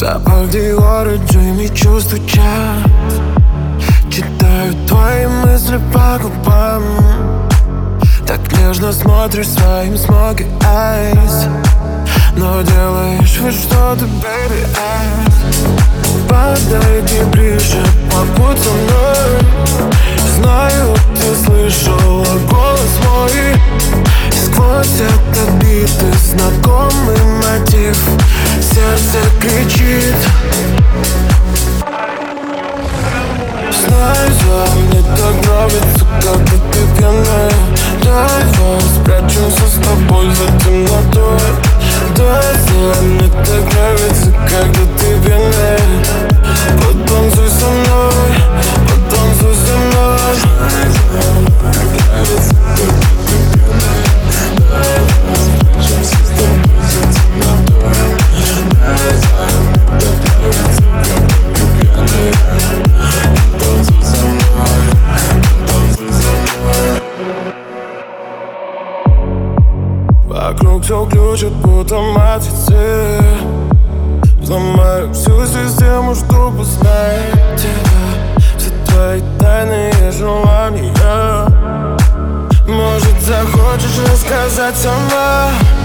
Запах Диора, Джейми стучат. Читаю твои мысли по губам. Так нежно смотришь своим смоки eyes, но делаешь вид, что ты baby eyes. Подойди ближе, побудь со мной. Знаю, ты слышала голос мой. И сквозь этот бит знакомый мотив. Сердце кричит. Знаю, мне так нравится, когда ты пьяная. Давай спрячемся с тобой за темнотой. Давай, мне так нравится, когда ты пьяная. Потанцуй со мной, потанцуй со мной. Так нравится, когда ты пьяная. Давай спрячемся с тобой за темнотой. Давай, мне так нравится, когда ты пьяная. Потанцуй со мной, потанцуй со мной. Вокруг все ключит по автоматике. Взломаю всю систему, чтобы узнать тебя. Все твои тайные желания. Может, захочешь рассказать сама.